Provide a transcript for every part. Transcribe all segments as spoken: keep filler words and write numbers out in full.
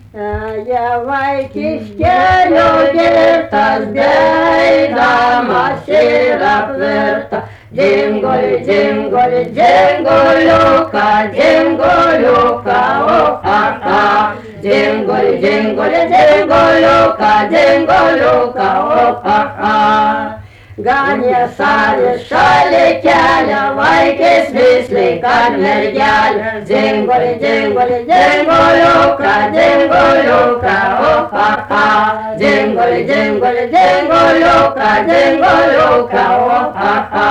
Javai kiškelio girtas, beidamas ir apvirta. Džingoli, džingoli, džingoliuka, džingoliuka, o ha ha. Džingoli, džingoli, džingoliuka, džingoliuka, o ha ha. Ganė salė šalė kelią, vaikės visliai, kad mergelė. Džingoli, džingoli, džingoliuka, džingoliuka, o ha ha. Džingoli, džingoli, džingoliuka, džingoliuka, o ha ha.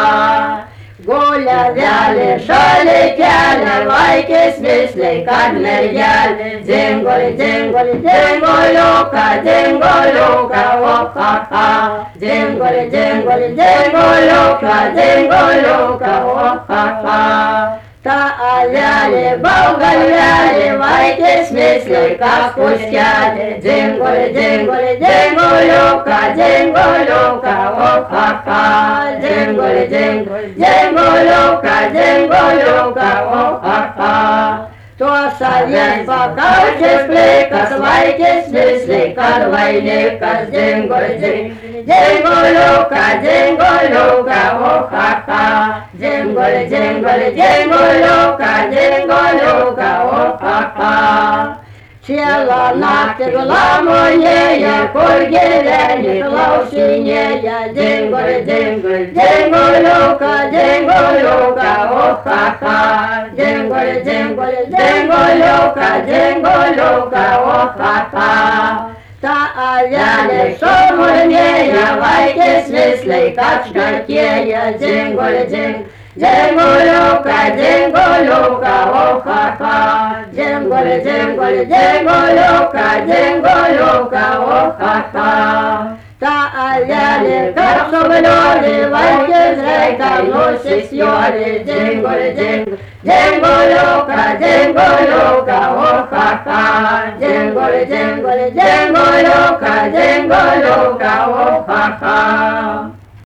Gulia velė šalė kelią, vaikės visliai, kad mergelė. Džingoli, džingoli, džingoliuka, džingoliuka, o ha ha. Džingoli, džingoli, džingoliuka, džingoliuka, o ha ha. Ta avelė, baugalvelė, vaikės visliai, kas puskelė. Džingoli, džingoli, džingoliuka, džingoliuka, o ha ha. Džingoli, džingoli, džingoliuka, džingoliuka, o ha ha. Tuos avies pakaušės plikas, vaikės visliai, kad vainikas. Džingoli, džingoli, džingoliuka, džingoliuka, o ha ha. Džingoli, džingoli, džingoliuka, džingoliuka, o ha ha. Šiela naktį glamonėja, kur gyveni klausinėja. Džingoli, džingoli, džingoliuka, džingoliuka, o ha ha. Džingoli, džingoli, džingoliuka, džingoliuka, o ha ha. Ta avelė sumurnėja, vaikės visliai, kad šnekėja. Džingoli, džingoli, džingoliuka, džingoliuka, o ha ha. Džingoli, džingoli, džingoliuka, džingoliuka, o ha ha. Ta avelė per subliolį, vaikės reikia nusisjolį. Džingoli, džingoli, džingoliuka, džingoliuka, o ha ha. Džingoli, džingoli, džingoliuka, džingoliuka, o ha ha.